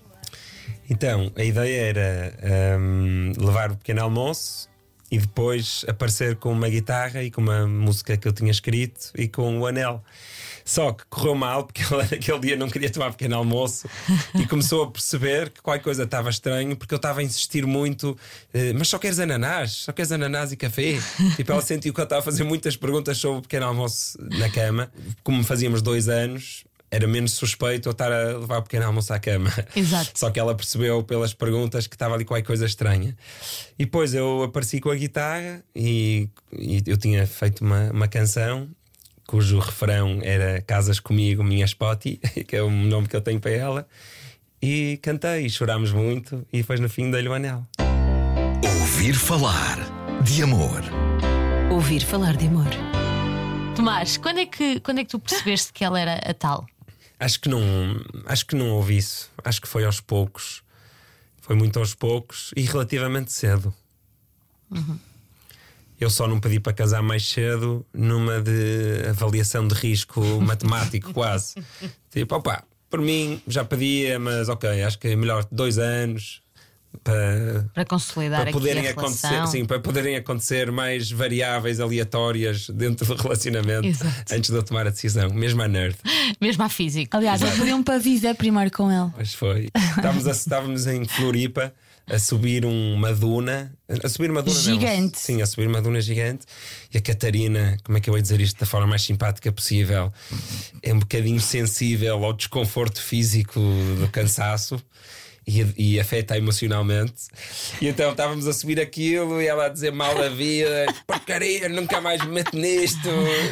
Speaker 3: Então, a ideia era um, levar o pequeno almoço e depois aparecer com uma guitarra e com uma música que eu tinha escrito e com o anel. Só que correu mal, porque ela naquele dia não queria tomar pequeno almoço e começou a perceber que qualquer coisa estava estranho, porque eu estava a insistir muito. Mas só queres ananás? Só queres ananás e café? Tipo, ela sentiu que eu estava a fazer muitas perguntas sobre o pequeno almoço na cama. Como fazíamos dois anos, era menos suspeito eu estar a levar o pequeno almoço à cama.
Speaker 4: Exato.
Speaker 3: Só que ela percebeu pelas perguntas que estava ali qualquer coisa estranha. E depois eu apareci com a guitarra e, e eu tinha feito uma, uma canção cujo refrão era Casas Comigo, Minha Spotty, que é o nome que eu tenho para ela. E cantei, e chorámos muito. E depois no fim dei-lhe o anel.
Speaker 2: Ouvir falar de amor.
Speaker 1: Ouvir falar de amor.
Speaker 4: Tomás, quando é que, quando é que tu percebeste que ela era a tal?
Speaker 3: Acho que não, acho que não houve isso. Acho que foi aos poucos. Foi muito aos poucos e relativamente cedo.
Speaker 4: Uhum.
Speaker 3: Eu só não pedi para casar mais cedo numa de avaliação de risco matemático, quase. Tipo, opá, por mim já pedia, mas ok, acho que é melhor dois anos para,
Speaker 4: para consolidar
Speaker 3: para poderem
Speaker 4: aqui a
Speaker 3: acontecer,
Speaker 4: relação.
Speaker 3: sim, para poderem acontecer mais variáveis aleatórias dentro do relacionamento.
Speaker 4: Exato.
Speaker 3: Antes de eu tomar a decisão, mesmo a nerd.
Speaker 4: Mesmo a físico.
Speaker 5: Aliás, eles podiam para viver primeiro com ele.
Speaker 3: Mas foi. Estávamos, a, estávamos em Floripa a subir uma duna. A subir uma duna
Speaker 5: gigante.
Speaker 3: Não, sim, a subir uma duna gigante. E a Catarina, como é que eu vou dizer isto da forma mais simpática possível, é um bocadinho sensível ao desconforto físico do cansaço e, e afeta emocionalmente. E então estávamos a subir aquilo e ela a dizer mal da vida, porcaria, nunca mais me meto nisto.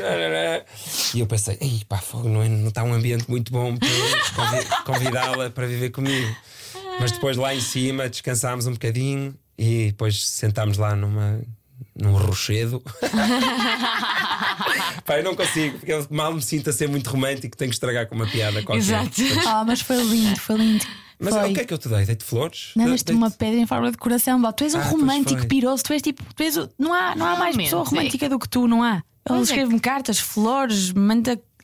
Speaker 3: E eu pensei, ei pá, não, é, não está um ambiente muito bom para convidá-la para viver comigo. Mas depois lá em cima descansámos um bocadinho e depois sentámos lá numa, num rochedo. Pá, eu não consigo, porque eu mal me sinto a ser muito romântico, tenho que estragar com uma piada qualquer.
Speaker 4: Exato.
Speaker 5: Ah, mas foi lindo, foi lindo.
Speaker 3: Mas
Speaker 5: foi.
Speaker 3: O que é que eu te dei? Dei-te flores?
Speaker 5: Não, deste
Speaker 3: Dei-te...
Speaker 5: uma pedra em forma de coração. Bó. Tu és um
Speaker 3: Ah,
Speaker 5: romântico
Speaker 3: pois
Speaker 5: piroso. Tu és tipo, tu és o... não há, não há mais
Speaker 4: Realmente,
Speaker 5: pessoa
Speaker 4: é.
Speaker 5: romântica do que tu, não há. Ele
Speaker 4: Mas é
Speaker 5: escreve-me cartas, flores, manda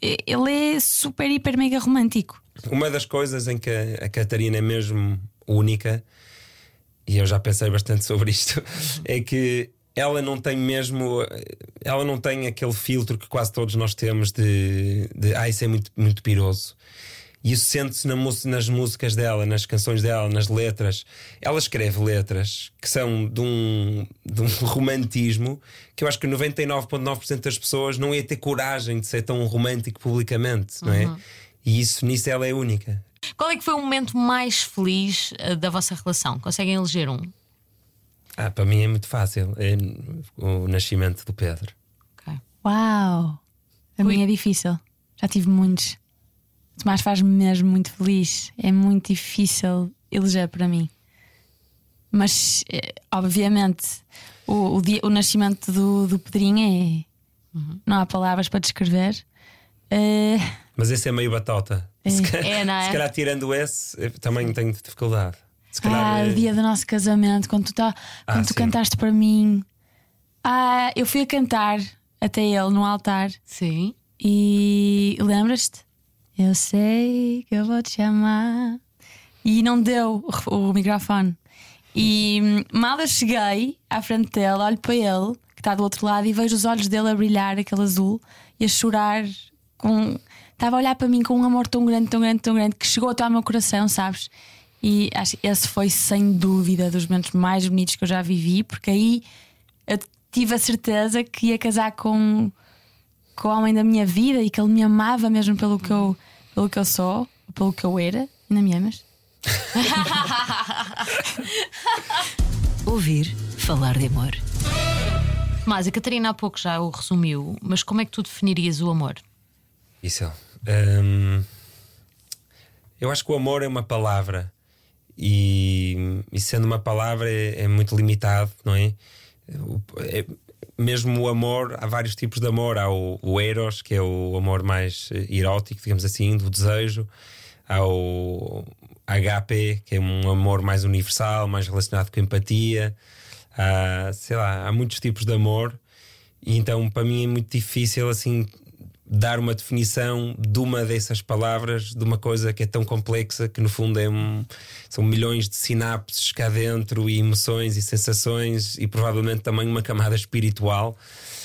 Speaker 5: ele é super, hiper, mega romântico.
Speaker 3: Uma das coisas em que a Catarina é mesmo única, e eu já pensei bastante sobre isto, é que ela não tem mesmo, ela não tem aquele filtro que quase todos nós temos de, de ah, isso é muito, muito piroso. E isso sente-se na, nas músicas dela, nas canções dela, nas letras. Ela escreve letras que são de um, de um romantismo que eu acho que noventa e nove vírgula nove por cento das pessoas não ia ter coragem de ser tão romântico publicamente, não é? Uhum. E isso, nisso ela é única.
Speaker 4: Qual é que foi o momento mais feliz uh, da vossa relação? Conseguem eleger um?
Speaker 3: Ah, para mim é muito fácil. É o nascimento do Pedro.
Speaker 5: Okay. Uau! A mim é difícil. Já tive muitos. O Tomás faz-me mesmo muito feliz. É muito difícil eleger para mim. Mas, obviamente, o, o, dia, o nascimento do, do Pedrinho é. Uhum. Não há palavras para descrever. Uh...
Speaker 3: Mas esse é meio batota.
Speaker 5: É.
Speaker 3: Se, calhar,
Speaker 4: é, não é?
Speaker 3: se calhar tirando esse, eu também tenho dificuldade. Se calhar,
Speaker 5: ah,
Speaker 3: é...
Speaker 5: o dia do nosso casamento, quando tu, tá, quando
Speaker 3: ah,
Speaker 5: tu
Speaker 3: sim.
Speaker 5: cantaste para mim. Ah, eu fui a cantar até ele no altar.
Speaker 4: Sim.
Speaker 5: E lembras-te? Eu sei que eu vou te chamar. E não deu o, o microfone. E mal eu cheguei à frente dele, olho para ele, que está do outro lado, e vejo os olhos dele a brilhar, aquele azul, e a chorar. Com... Estava a olhar para mim com um amor tão grande, tão grande, tão grande, que chegou até ao meu coração, sabes? E acho que esse foi sem dúvida dos momentos mais bonitos que eu já vivi, porque aí eu tive a certeza que ia casar com, com o homem da minha vida e que ele me amava mesmo pelo que eu, pelo que eu sou, pelo que eu era. Ainda me amas?
Speaker 1: Ouvir falar de amor.
Speaker 4: Mas a Catarina há pouco já o resumiu, mas como é que tu definirias o amor?
Speaker 3: Isso. Hum, eu acho que o amor é uma palavra. E, e sendo uma palavra é, é muito limitado, não é? É? Mesmo o amor, há vários tipos de amor. Há o, o eros, que é o amor mais erótico, digamos assim, do desejo. Há o agá pê, que é um amor mais universal, mais relacionado com empatia. Há, sei lá, há muitos tipos de amor. E então para mim é muito difícil assim dar uma definição de uma dessas palavras, de uma coisa que é tão complexa, que no fundo é um, são milhões de sinapses cá dentro, e emoções e sensações, e provavelmente também uma camada espiritual.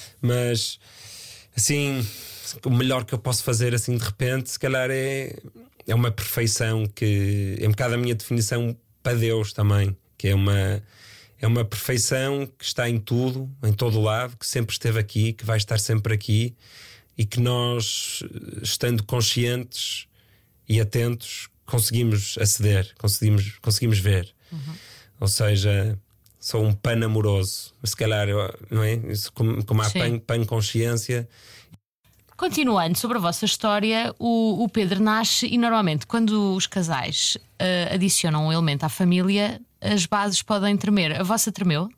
Speaker 3: Mas assim, o melhor que eu posso fazer assim de repente, se calhar é, é uma perfeição, que é um bocado a minha definição para Deus também, que é uma, é uma perfeição que está em tudo, em todo o lado, que sempre esteve aqui, que vai estar sempre aqui. E que nós, estando conscientes e atentos, conseguimos aceder, conseguimos, conseguimos ver. Uhum. Ou seja, sou um pan amoroso. Se calhar, não é? Isso, como, como há pan, pan consciência.
Speaker 4: Continuando sobre a vossa história, o, o Pedro nasce e normalmente quando os casais uh, adicionam um elemento à família, as bases podem tremer. A vossa tremeu?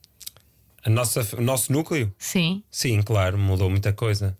Speaker 3: A nossa, o nosso núcleo?
Speaker 4: Sim.
Speaker 3: Sim, claro, mudou muita coisa.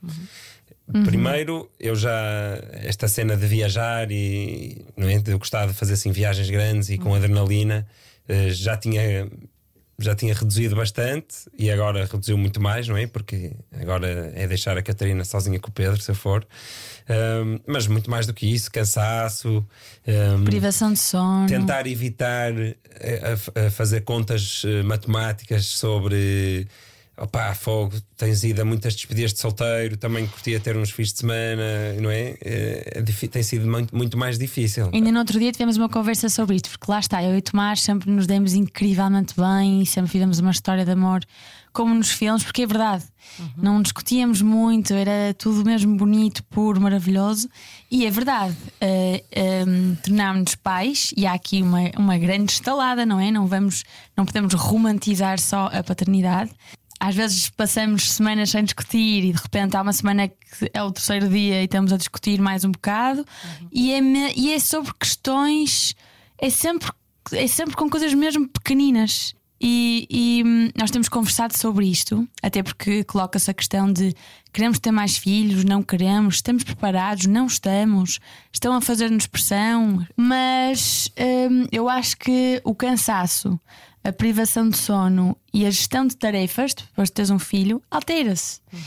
Speaker 3: Uhum. Primeiro, eu já esta cena de viajar e não é, de eu gostar de fazer assim viagens grandes e com adrenalina, já tinha já tinha reduzido bastante, e agora reduziu muito mais, não é? Porque agora é deixar a Catarina sozinha com o Pedro, se eu for. Um, mas muito mais do que isso, cansaço, um,
Speaker 5: privação de sono,
Speaker 3: tentar evitar a, a fazer contas matemáticas sobre opá, fogo, tens ido a muitas despedidas de solteiro, também curtia ter uns fins de semana, não é? É, é tem sido muito, muito mais difícil.
Speaker 5: Ainda no outro dia tivemos uma conversa sobre isto, porque lá está, eu e o Tomás sempre nos demos incrivelmente bem e sempre fizemos uma história de amor como nos filmes, porque é verdade, uhum. Não discutíamos muito, era tudo mesmo bonito, puro, maravilhoso. E é verdade, uh, um, tornámos-nos pais, e há aqui uma, uma grande estalada, não é? Não, vamos, não podemos romantizar só a paternidade. Às vezes passamos semanas sem discutir e de repente há uma semana que é o terceiro dia e estamos a discutir mais um bocado. Uhum. e, é me, e é sobre questões, é sempre, é sempre com coisas mesmo pequeninas. E, e nós temos conversado sobre isto, até porque coloca-se a questão de queremos ter mais filhos, não queremos, estamos preparados, não estamos, estão a fazer-nos pressão. Mas hum, eu acho que o cansaço, a privação de sono e a gestão de tarefas, depois de teres um filho, altera-se. Uhum.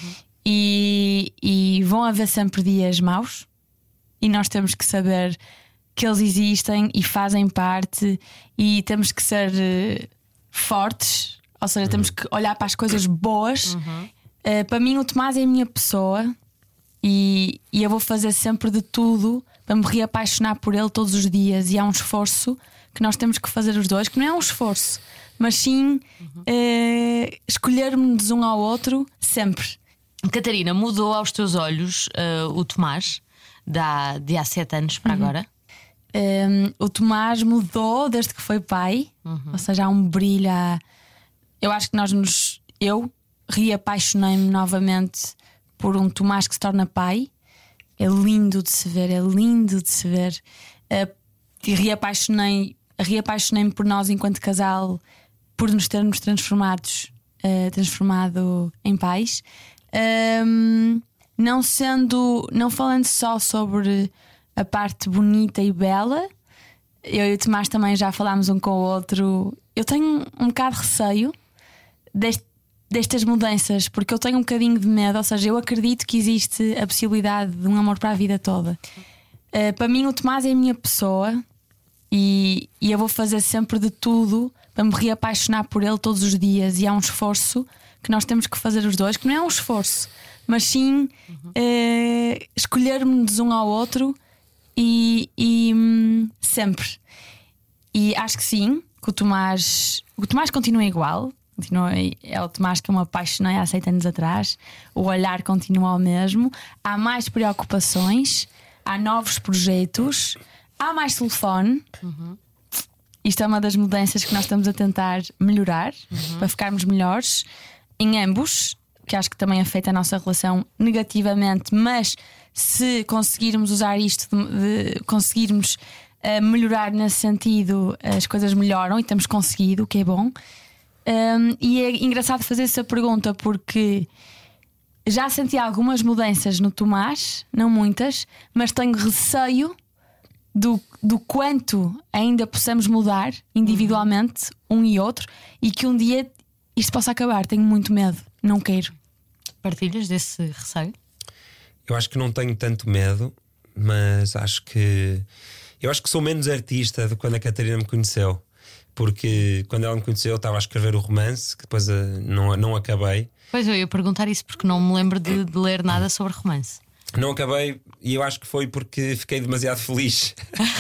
Speaker 5: e, e vão haver sempre dias maus, e nós temos que saber que eles existem e fazem parte, e temos que ser uh, fortes, ou seja, uhum. temos que olhar para as coisas boas. Uhum. Uh, para mim, o Tomás é a minha pessoa, e, e eu vou fazer sempre de tudo para me reapaixonar por ele todos os dias. E é um esforço que nós temos que fazer os dois, que não é um esforço, mas sim uhum. uh, escolhermos um ao outro sempre.
Speaker 4: Catarina, mudou aos teus olhos uh, o Tomás de há, de há sete anos para uhum. agora?
Speaker 5: Um, o Tomás mudou desde que foi pai, uhum. ou seja, há um brilho. Há... Eu acho que nós nos. Eu reapaixonei-me novamente por um Tomás que se torna pai. É lindo de se ver, é lindo de se ver. Uh, e reapaixonei, reapaixonei-me por nós enquanto casal, por nos termos transformados, uh, transformado em pais. Um, não sendo, não falando só sobre a parte bonita e bela, eu e o Tomás também já falámos um com o outro. Eu tenho um bocado de receio deste, destas mudanças, porque eu tenho um bocadinho de medo. Ou seja, eu acredito que existe a possibilidade de um amor para a vida toda. Uh, para mim, o Tomás é a minha pessoa, e, e eu vou fazer sempre de tudo para me reapaixonar por ele todos os dias. E é um esforço que nós temos que fazer os dois, que não é um esforço, mas sim uhum. uh, escolhermos um ao outro. E, e hum, sempre. E acho que sim, que o Tomás O Tomás continua igual, continua, é o Tomás que eu me apaixonei há sete anos atrás. O olhar continua o mesmo. Há mais preocupações, há novos projetos, há mais telefone. Uhum. Isto é uma das mudanças que nós estamos a tentar melhorar, uhum. para ficarmos melhores em ambos, que acho que também afeta a nossa relação negativamente, mas se conseguirmos usar isto, de, de conseguirmos uh, melhorar nesse sentido, as coisas melhoram, e temos conseguido, o que é bom. Um, e é engraçado fazer essa pergunta, porque já senti algumas mudanças no Tomás, não muitas, mas tenho receio do, do quanto ainda possamos mudar individualmente, uhum. um e outro, e que um dia isto possa acabar. Tenho muito medo, não quero.
Speaker 4: Partilhas desse receio?
Speaker 3: Eu acho que não tenho tanto medo, mas acho que eu acho que sou menos artista do que quando a Catarina me conheceu. Porque quando ela me conheceu, eu estava a escrever o romance, que depois uh, não, não acabei.
Speaker 4: Pois eu ia perguntar isso, porque não me lembro de, de ler nada sobre romance.
Speaker 3: Não acabei, e eu acho que foi porque fiquei demasiado feliz.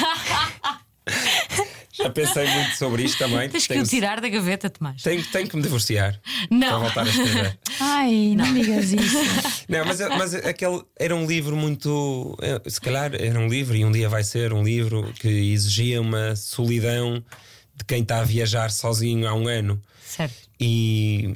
Speaker 3: Já pensei muito sobre isto também.
Speaker 4: Tens que
Speaker 3: tenho,
Speaker 4: o tirar da gaveta, Tomás.
Speaker 3: Tenho, tenho que me divorciar.
Speaker 4: Não.
Speaker 3: Para voltar a escrever.
Speaker 5: Ai, não digas isso.
Speaker 3: Não, mas, mas aquele era um livro muito. Se calhar era um livro, e um dia vai ser um livro que exigia uma solidão de quem está a viajar sozinho há um ano.
Speaker 4: Certo.
Speaker 3: E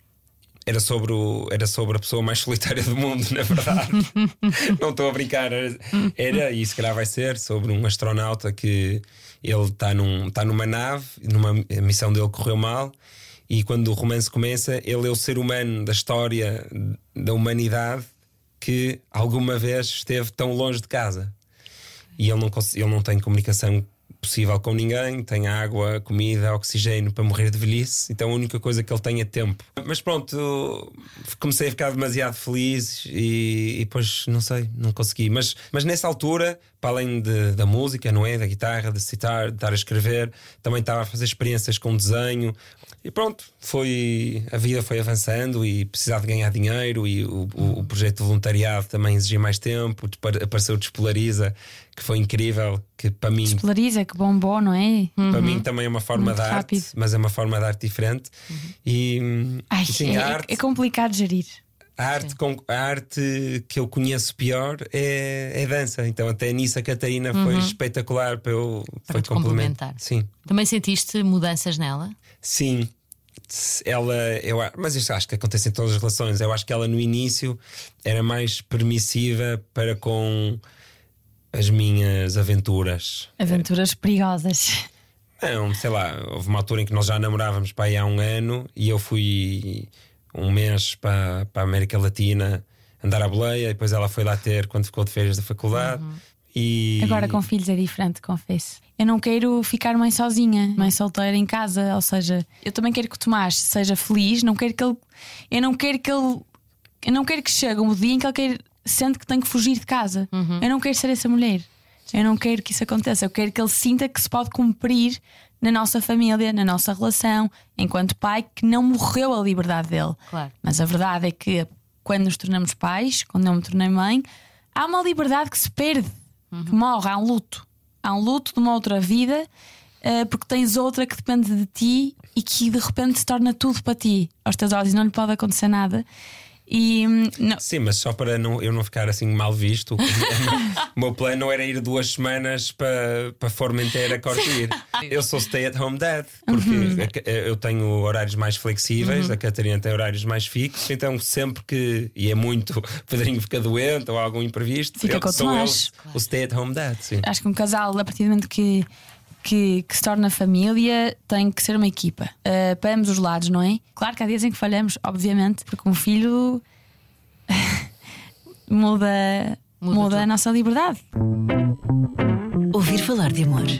Speaker 3: era sobre, o, era sobre a pessoa mais solitária do mundo, na verdade. Não estou a brincar. Era, e se calhar vai ser, sobre um astronauta que ele está num, tá numa nave, numa, a missão dele correu mal, e quando o romance começa, ele é o ser humano da história da humanidade que alguma vez esteve tão longe de casa. E ele não, ele não tem comunicação possível com ninguém, tem água, comida, oxigênio para morrer de velhice, então a única coisa que ele tem é tempo. Mas pronto, comecei a ficar demasiado feliz e, e depois não sei, não consegui. Mas, mas nessa altura, para além de, da música, não é? Da guitarra, de citar, de estar a escrever, também estava a fazer experiências com desenho. E pronto, foi, a vida foi avançando e precisava de ganhar dinheiro, e o, o, o projeto de voluntariado também exigia mais tempo. Apareceu o Despolariza, que foi incrível, que para mim
Speaker 5: Despolariza, que bombou, não é?
Speaker 3: Para
Speaker 5: uhum.
Speaker 3: mim também é uma forma
Speaker 5: Muito
Speaker 3: de arte,
Speaker 5: rápido.
Speaker 3: mas é uma forma de arte diferente. Uhum. E,
Speaker 5: Ai,
Speaker 3: e sim,
Speaker 5: é,
Speaker 3: a arte,
Speaker 5: é complicado gerir.
Speaker 3: A arte, com, a arte que eu conheço pior é, é dança. Então até nisso a Catarina uhum. foi espetacular para eu
Speaker 4: para
Speaker 3: foi
Speaker 4: te complementar.
Speaker 3: Sim.
Speaker 4: Também sentiste mudanças nela?
Speaker 3: Sim. Ela, eu, mas isto acho que acontece em todas as relações. Eu acho que ela no início era mais permissiva para com as minhas aventuras.
Speaker 5: Aventuras perigosas.
Speaker 3: Não, sei lá, houve uma altura em que nós já namorávamos para aí há um ano, e eu fui um mês para, para a América Latina andar à boleia, e depois ela foi lá ter quando ficou de férias da faculdade. Uhum. E...
Speaker 5: Agora com filhos é diferente, confesso. Eu não quero ficar mãe sozinha, mãe solteira em casa. Ou seja, eu também quero que o Tomás seja feliz. Não quero que ele... Eu não quero que ele eu não quero que chegue um dia em que ele quer, sente que tem que fugir de casa. Uhum. Eu não quero ser essa mulher. Eu não quero que isso aconteça. Eu quero que ele sinta que se pode cumprir na nossa família, na nossa relação, enquanto pai, que não morreu a liberdade dele.
Speaker 4: Claro.
Speaker 5: Mas a verdade é que quando nos tornamos pais, quando eu me tornei mãe, há uma liberdade que se perde, uhum. que morre, há um luto. Há um luto de uma outra vida, uh, porque tens outra que depende de ti e que de repente se torna tudo para ti. Aos teus olhos não lhe pode acontecer nada. E, não...
Speaker 3: Sim, mas só para não, eu não ficar assim mal visto, o meu plano era ir duas semanas para, para Formentera Cortir. Eu sou stay-at-home dad, porque uhum. eu tenho horários mais flexíveis, uhum. a Catarina tem horários mais fixos, então sempre que, e é muito, o Pedrinho fica doente ou algum imprevisto,
Speaker 5: fica
Speaker 3: eu,
Speaker 5: com
Speaker 3: sou eu
Speaker 5: claro.
Speaker 3: o stay-at-home dad. Sim.
Speaker 5: Acho que um casal, a partir do momento que, que, que se torna família, tem que ser uma equipa, uh, para ambos os lados, não é? Claro que há dias em que falhamos, obviamente, porque um filho muda, muda, muda a nossa liberdade.
Speaker 1: Ouvir falar de amor.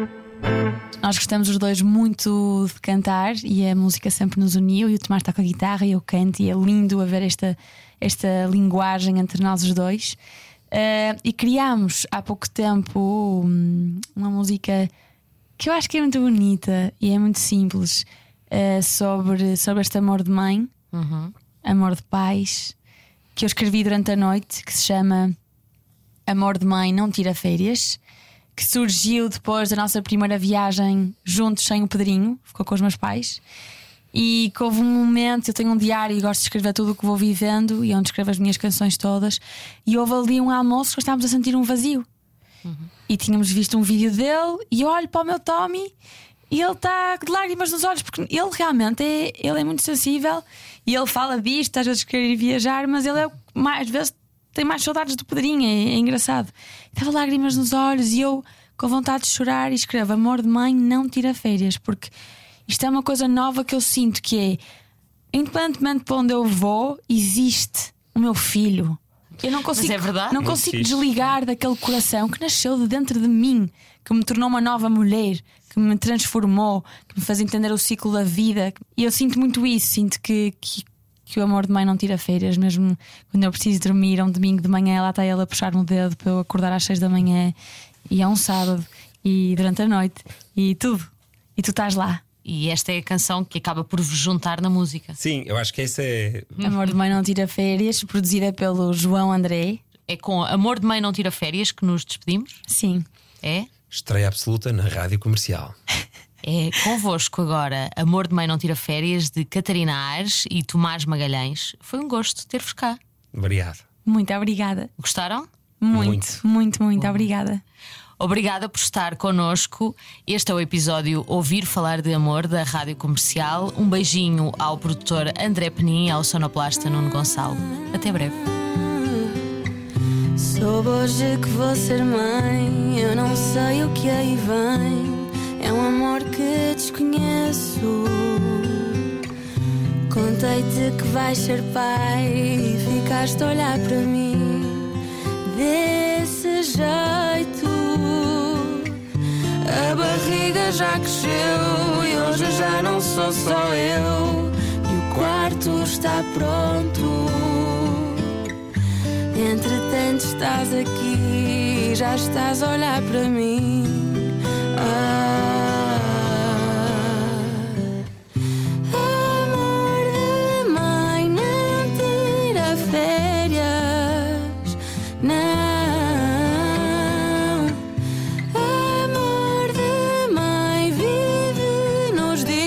Speaker 5: Nós gostamos os dois muito de cantar e a música sempre nos uniu. E o Tomás está com a guitarra e eu canto, e é lindo a ver esta, esta linguagem entre nós os dois. Uh, e criámos há pouco tempo um, uma música que eu acho que é muito bonita e é muito simples, uh, sobre, sobre este amor de mãe,
Speaker 4: uhum.
Speaker 5: amor de pais, que eu escrevi durante a noite, que se chama Amor de Mãe Não Tira Férias, que surgiu depois da nossa primeira viagem juntos sem o Pedrinho, ficou com os meus pais. E que houve um momento, eu tenho um diário e gosto de escrever tudo o que vou vivendo, e onde escrevo as minhas canções todas. E houve ali um almoço que estávamos a sentir um vazio, uhum. e tínhamos visto um vídeo dele, e eu olho para o meu Tommy e ele está de lágrimas nos olhos, porque ele realmente é, ele é muito sensível. E ele fala disto, às vezes quer ir viajar, mas ele é mais, às vezes tem mais saudades do Pedrinho, é, é engraçado. Estava lágrimas nos olhos e eu com vontade de chorar, e escrevo: amor de mãe não tira férias, porque isto é uma coisa nova que eu sinto, que é, independentemente de onde eu vou, existe o meu filho. Eu não consigo,
Speaker 4: mas é verdade?
Speaker 5: não consigo desligar daquele coração que nasceu de dentro de mim, que me tornou uma nova mulher, que me transformou, que me faz entender o ciclo da vida. E eu sinto muito isso. Sinto que, que, que o amor de mãe não tira férias. Mesmo quando eu preciso dormir, um domingo de manhã, lá está ele a puxar um dedo para eu acordar às seis da manhã, e é um sábado, e durante a noite, e tudo. E tu estás lá.
Speaker 4: E esta é a canção que acaba por vos juntar na música.
Speaker 3: Sim, eu acho que esse é
Speaker 5: Amor de Mãe Não Tira Férias, produzida pelo João André.
Speaker 4: É com Amor de Mãe Não Tira Férias que nos despedimos?
Speaker 5: Sim.
Speaker 4: É?
Speaker 3: Estreia absoluta na Rádio Comercial.
Speaker 4: É convosco agora Amor de Mãe Não Tira Férias, de Catarina Aires e Tomás Magalhães. Foi um gosto ter-vos cá.
Speaker 3: Obrigado.
Speaker 5: Muito obrigada.
Speaker 4: Gostaram?
Speaker 5: Muito, muito, muito, muito obrigada.
Speaker 4: Obrigada por estar connosco. Este é o episódio Ouvir Falar de Amor, da Rádio Comercial. Um beijinho ao produtor André Penin e ao sonoplasta Nuno Gonçalo. Até breve.
Speaker 6: Soube hoje que vou ser mãe, eu não sei o que aí vem, é um amor que desconheço. Contei-te que vais ser pai e ficaste a olhar para mim desse jeito. A barriga já cresceu e hoje já não sou só eu, e o quarto está pronto. Entretanto estás aqui, já estás a olhar para mim. Ah, amor de mãe não tira férias, não. Amor de mãe vive nos dias.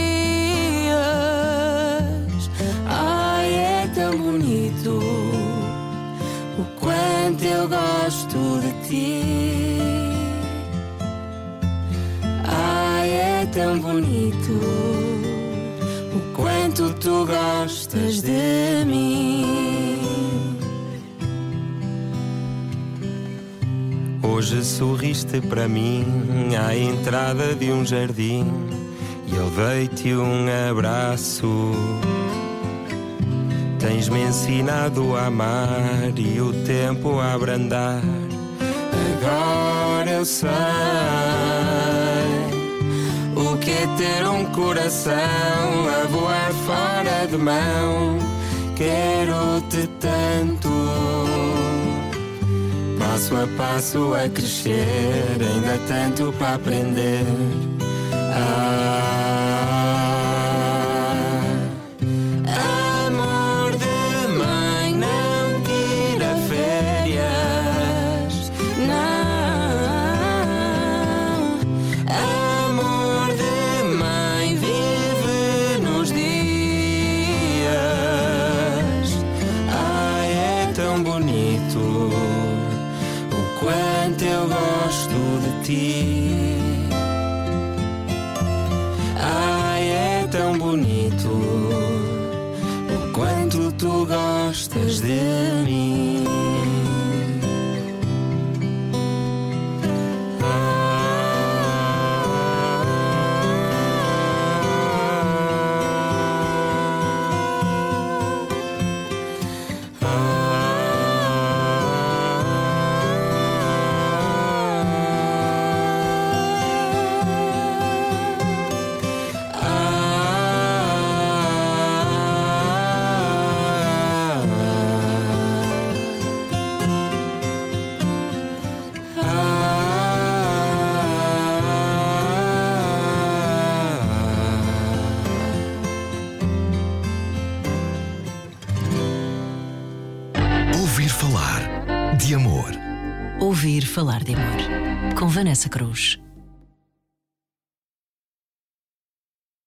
Speaker 6: Ai, é tão bonito o quanto eu gosto de ti. Ai, é tão bonito o quanto tu gostas de mim.
Speaker 3: Hoje sorriste para mim à entrada de um jardim e eu dei-te um abraço. Tens-me ensinado a amar e o tempo a abrandar. Agora eu sei o que é ter um coração a voar fora de mão,
Speaker 7: quero-te tanto. Passo a passo a crescer, ainda tanto para aprender. Ah, amor de mãe não tira férias, não. Amor de mãe vive nos dias. Ai, é tão bonito o quanto eu gosto de ti. Ai, é tão bonito o quanto tu gostas de mim.
Speaker 2: Ouvir falar de amor.
Speaker 8: Ouvir falar de amor. Com Vanessa Cruz.